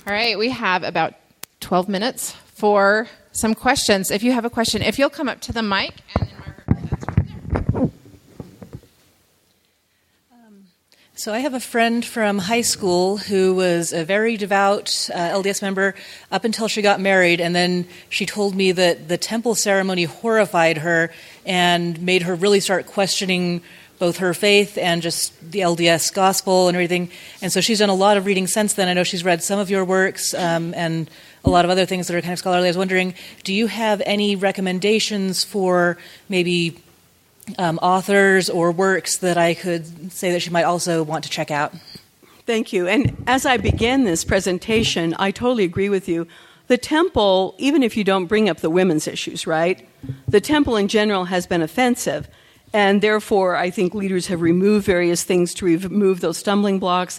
All right, we have about twelve minutes for some questions. If you have a question, if you'll come up to the mic, and then Margaret, that's right there.
So I have a friend from high school who was a very devout uh, L D S member up until she got married, and then she told me that the temple ceremony horrified her and made her really start questioning both her faith and just the L D S gospel and everything. And so she's done a lot of reading since then. I know she's read some of your works um, and a lot of other things that are kind of scholarly. I was wondering, do you have any recommendations for maybe um, authors or works that I could say that she might also want to check out?
Thank you. And as I begin this presentation, I totally agree with you. The temple, even if you don't bring up the women's issues, right? The temple in general has been offensive. And therefore, I think leaders have removed various things to remove those stumbling blocks.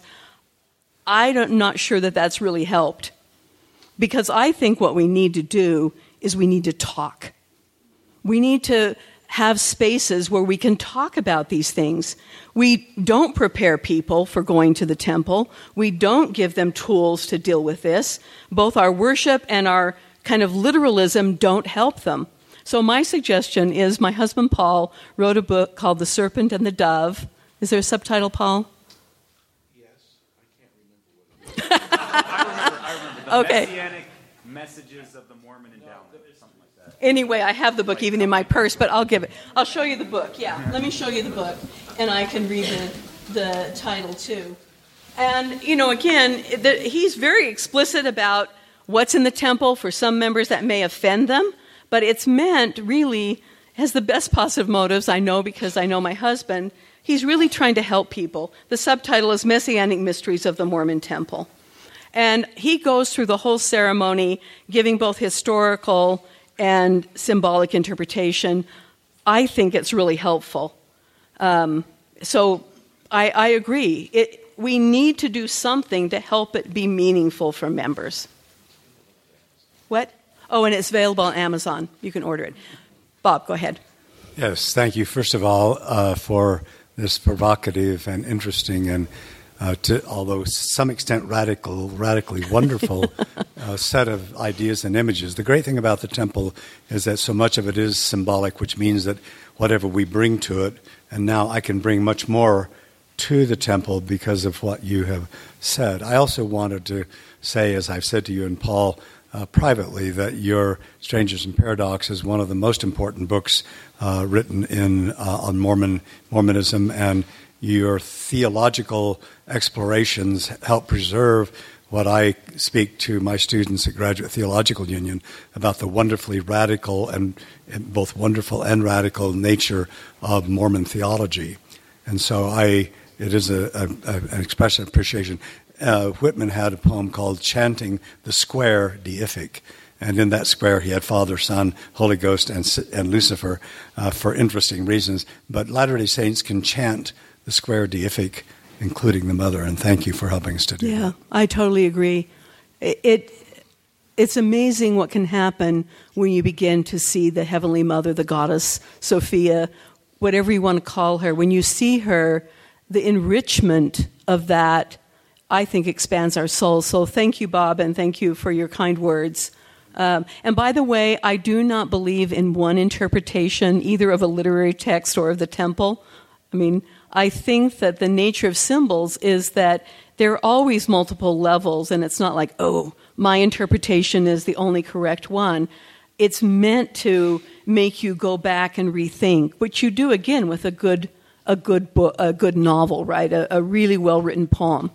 I'm not sure that that's really helped. Because I think what we need to do is we need to talk. We need to have spaces where we can talk about these things. We don't prepare people for going to the temple. We don't give them tools to deal with this. Both our worship and our kind of literalism don't help them. So my suggestion is my husband Paul wrote a book called The Serpent and the Dove. Is there a subtitle, Paul?
Yes, I can't remember what it is.
I remember, I remember the
Okay.
Messianic Messages of the Mormon Endowment, something like that.
Anyway, I have the book even in my purse, but I'll give it. I'll show you the book. Yeah, let me show you the book, and I can read the, the title too. And, you know, again, the, he's very explicit about what's in the temple. For some members, that may offend them, but it's meant really has the best positive motives, I know because I know my husband. He's really trying to help people. The subtitle is Messianic Mysteries of the Mormon Temple. And he goes through the whole ceremony, giving both historical and symbolic interpretation. I think it's really helpful. Um, so I, I agree. It, we need to do something to help it be meaningful for members. What? Oh, and it's available on Amazon. You can order it. Bob, go ahead.
Yes, thank you, first of all, uh, for this provocative and interesting and Uh, to, although to some extent radical, radically wonderful uh, set of ideas and images. The great thing about the temple is that so much of it is symbolic, which means that whatever we bring to it, and now I can bring much more to the temple because of what you have said. I also wanted to say, as I've said to you and Paul uh, privately, that your Strangers and Paradox is one of the most important books uh, written in uh, on Mormon Mormonism, and your theological explorations help preserve what I speak to my students at Graduate Theological Union about the wonderfully radical and both wonderful and radical nature of Mormon theology. And so I, it is a, a, an expression of appreciation. Uh, Whitman had a poem called Chanting the Square Deific. And in that square, he had Father, Son, Holy Ghost, and, and Lucifer uh, for interesting reasons. But Latter-day Saints can chant the square deific, including the mother, and thank you for helping us to do
yeah,
that.
Yeah, I totally agree. It, it It's amazing what can happen when you begin to see the Heavenly Mother, the goddess, Sophia, whatever you want to call her. When you see her, the enrichment of that, I think, expands our souls. So thank you, Bob, and thank you for your kind words. Um, and by the way, I do not believe in one interpretation, either of a literary text or of the temple. I mean, I think that the nature of symbols is that there are always multiple levels, and it's not like, oh, my interpretation is the only correct one. It's meant to make you go back and rethink, which you do again with a good, a good book, a good novel, right? A, a really well-written poem.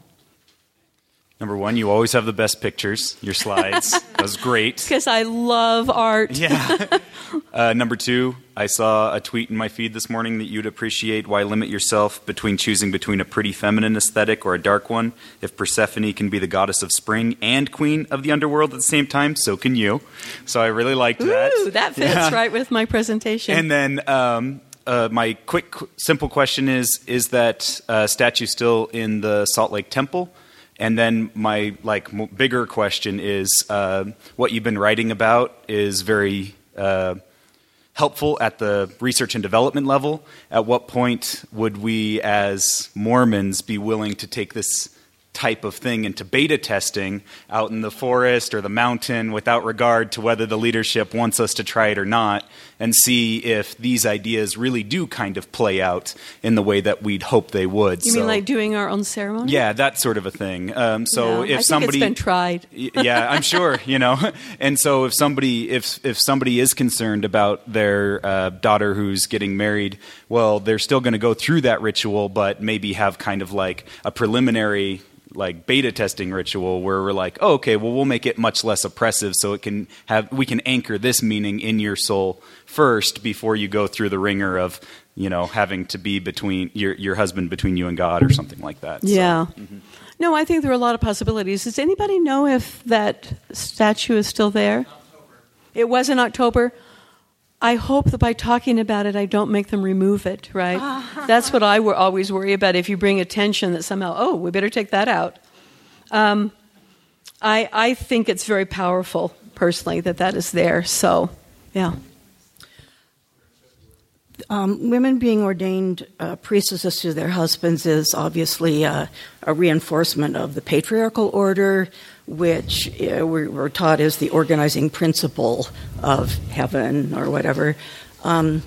Number one, you always have the best pictures, your slides. That was great.
Because I love art.
Yeah. Uh, number two, I saw a tweet in my feed this morning that you'd appreciate why limit yourself between choosing between a pretty feminine aesthetic or a dark one. If Persephone can be the goddess of spring and queen of the underworld at the same time, so can you. So I really liked that.
Ooh, that fits yeah. right with my presentation.
And then um, uh, my quick, simple question is, is that uh, statue still in the Salt Lake Temple? And then my like bigger question is, uh, what you've been writing about is very uh, helpful at the research and development level. At what point would we as Mormons be willing to take this type of thing into beta testing out in the forest or the mountain without regard to whether the leadership wants us to try it or not, and see if these ideas really do kind of play out in the way that we'd hope they would.
You
so,
mean like doing our own ceremony?
Yeah, that sort of a thing. Um, so
yeah,
if
I
somebody,
think it's been tried.
yeah, I'm sure, you know. And so if somebody, if if somebody is concerned about their uh, daughter who's getting married, well, they're still going to go through that ritual, but maybe have kind of like a preliminary, like beta testing ritual where we're like, oh, okay, well, we'll make it much less oppressive, so it can have, we can anchor this meaning in your soul first before you go through the ringer of, you know, having to be between your your husband between you and God or something like that.
Yeah.
So, mm-hmm.
No, I think there are a lot of possibilities. Does anybody know if that statue is still there?
October.
It was in October. I hope that by talking about it, I don't make them remove it, right? That's what I wor- always worry about. If you bring attention that somehow, oh, we better take that out. Um, I, I think it's very powerful, personally, that that is there. So, yeah.
Um, women being ordained uh, priestesses to their husbands is obviously uh, a reinforcement of the patriarchal order, which uh, we're, we're taught is the organizing principle of heaven or whatever. Um,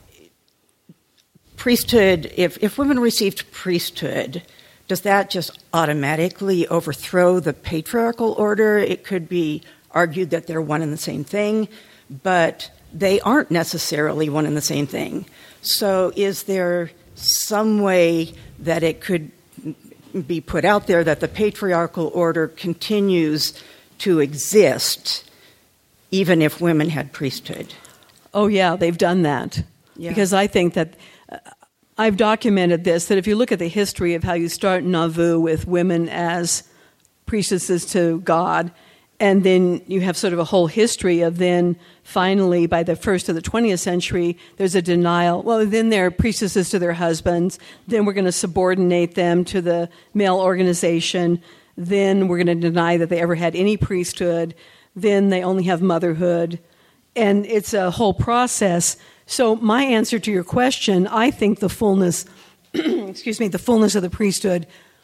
priesthood, if, if women received priesthood, does that just automatically overthrow the patriarchal order? It could be argued that they're one and the same thing, but they aren't necessarily one and the same thing. So is there some way that it could be put out there that the patriarchal order continues to exist even if women had priesthood?
Oh, yeah, they've done that.
Yeah.
Because I think that uh, I've documented this, that if you look at the history of how you start Nauvoo with women as priestesses to God, and then you have sort of a whole history of then finally by the first of the twentieth century, there's a denial. Well, then they're priestesses to their husbands. Then we're going to subordinate them to the male organization. Then we're going to deny that they ever had any priesthood. Then they only have motherhood. And it's a whole process. So my answer to your question, I think the fullness, excuse me, the fullness of the priesthood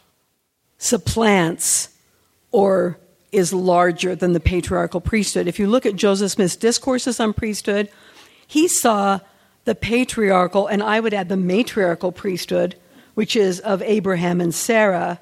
supplants or is larger than the patriarchal priesthood. If you look at Joseph Smith's discourses on priesthood, he saw the patriarchal, and I would add the matriarchal priesthood, which is of Abraham and Sarah,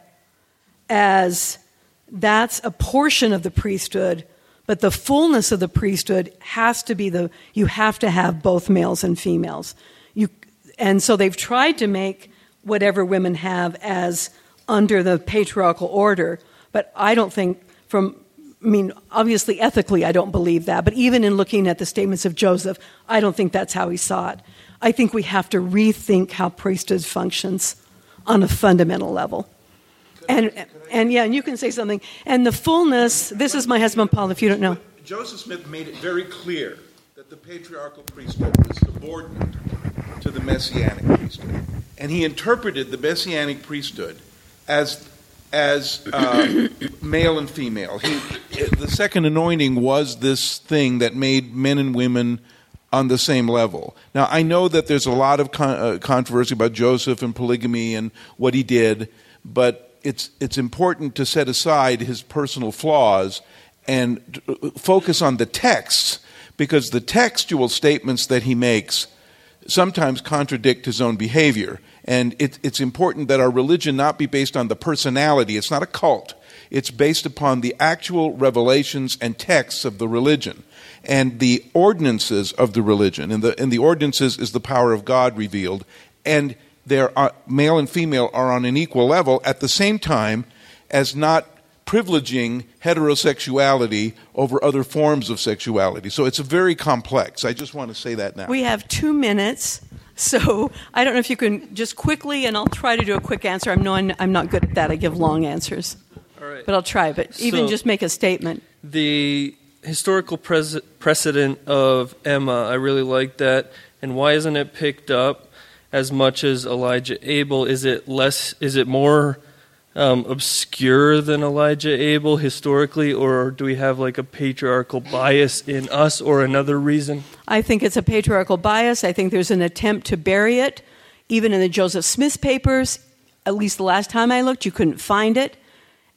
as that's a portion of the priesthood, but the fullness of the priesthood has to be the, you have to have both males and females. You, and so they've tried to make whatever women have as under the patriarchal order, but I don't think From, I mean, obviously, ethically, I don't believe that. But even in looking at the statements of Joseph, I don't think that's how he saw it. I think we have to rethink how priesthood functions on a fundamental level. And, and yeah, and you can say something. And the fullness, this is my husband, Paul, if you don't know.
Joseph Smith made it very clear that the patriarchal priesthood was subordinate to the messianic priesthood. And he interpreted the messianic priesthood as as uh, male and female. He, the second anointing was this thing that made men and women on the same level. Now, I know that there's a lot of con- uh, controversy about Joseph and polygamy and what he did, but it's it's important to set aside his personal flaws and t- focus on the texts, because the textual statements that he makes sometimes contradict his own behavior. And it, it's important that our religion not be based on the personality. It's not a cult. It's based upon the actual revelations and texts of the religion and the ordinances of the religion. And the, and the ordinances is the power of God revealed. And there are, male and female are on an equal level at the same time as not privileging heterosexuality over other forms of sexuality. So it's very complex. I just want to say that now.
We have two minutes. So I don't know if you can just quickly, and I'll try to do a quick answer. I'm no, I'm not good at that. I give long answers.
All right.
But I'll try. But even
So,
just make a statement.
The historical pres- precedent of Emma, I really like that. And why isn't it picked up as much as Elijah Abel? Is it less? Is it more um, obscure than Elijah Abel historically, or do we have like a patriarchal bias in us, or another reason?
I think it's a patriarchal bias. I think there's an attempt to bury it. Even in the Joseph Smith papers, at least the last time I looked, you couldn't find it.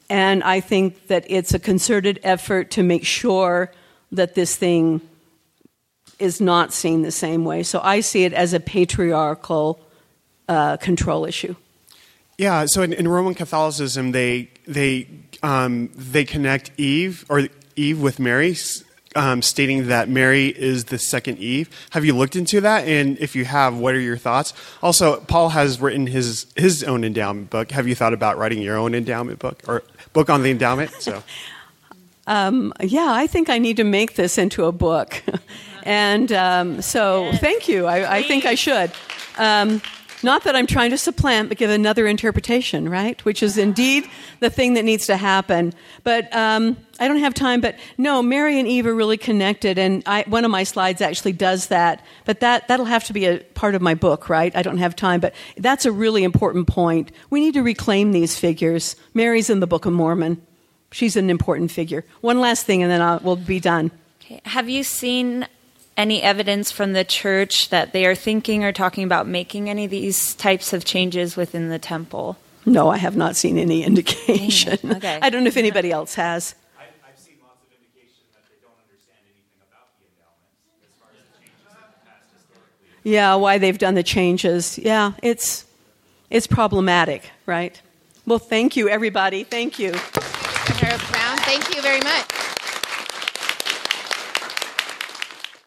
And I think that it's a concerted effort to make sure that this thing is not seen the same way. So I see it as a patriarchal uh, control issue.
Yeah, so in, in Roman Catholicism, they they um, they connect Eve or Eve with Mary, um, stating that Mary is the second Eve. Have you looked into that? And if you have, what are your thoughts? Also, Paul has written his his own endowment book. Have you thought about writing your own endowment book or book on the endowment? So,
um, yeah, I think I need to make this into a book, and um, so yes. Thank you. I, I think I should. Um, Not that I'm trying to supplant, but give another interpretation, right? Which is indeed the thing that needs to happen. But um, I don't have time. But no, Mary and Eve are really connected, and I, one of my slides actually does that. But that, that'll have to be a part of my book, right? I don't have time. But that's a really important point. We need to reclaim these figures. Mary's in the Book of Mormon. She's an important figure. One last thing, and then I'll, we'll be done.
Okay. Have you seen any evidence from the church that they are thinking or talking about making any of these types of changes within the temple?
No, I have not seen any indication.
Okay.
I don't know if anybody else has.
I, I've seen lots of indication that they don't understand anything about the endowments as far as the changes in the past historically.
Yeah, why they've done the changes. Yeah, it's it's problematic, right? Well, thank you, everybody. Thank you.
Mister Brown, thank you very much.